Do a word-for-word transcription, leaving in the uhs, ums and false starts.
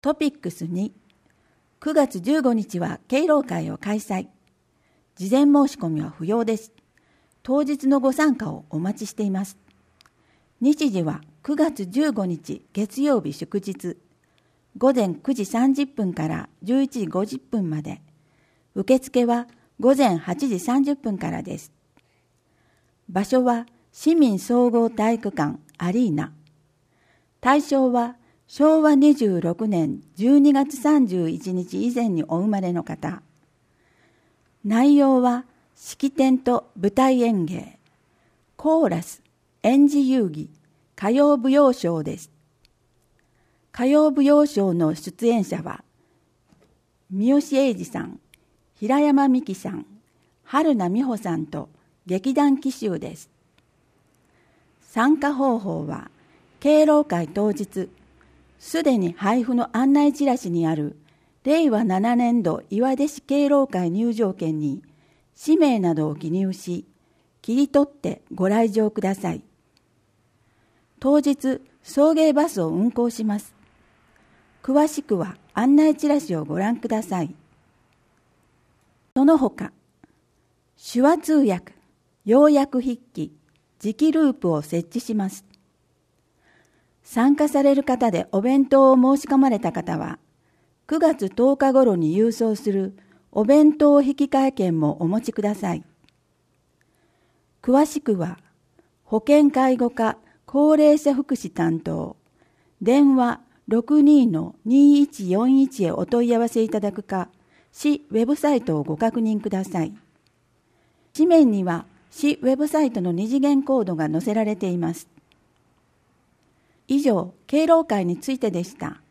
トピックスに、くがつじゅうごにちは敬老会を開催。事前申し込みは不要です。当日のご参加をお待ちしています。日時はくがつじゅうごにち月曜日祝日、ごぜんくじさんじゅっぷんからじゅういちじごじゅっぷんまで。受付はごぜんはちじさんじゅっぷんからです。場所は市民総合体育館アリーナ。対象はしょうわにじゅうろくねんじゅうにがつさんじゅういちにち以前にお生まれの方。内容は式典と舞台演芸、コーラス、演じ遊戯、歌謡舞踊ショーです。歌謡舞踊ショーの出演者は、三好英二さん、平山美樹さん、春名美穂さんと劇団紀州です。参加方法は、敬老会当日、すでに配布の案内チラシにあるれいわななねんど岩出市敬老会入場券に氏名などを記入し、切り取ってご来場ください。当日、送迎バスを運行します。詳しくは案内チラシをご覧ください。その他、手話通訳、要約筆記、磁気ループを設置します。参加される方でお弁当を申し込まれた方は、くがつとおか頃に郵送するお弁当引換券もお持ちください。詳しくは、保健介護課高齢者福祉担当、電話 ろくにーにいちよんいち へお問い合わせいただくか、市ウェブサイトをご確認ください。紙面には市ウェブサイトの二次元コードが載せられています。以上、敬老会についてでした。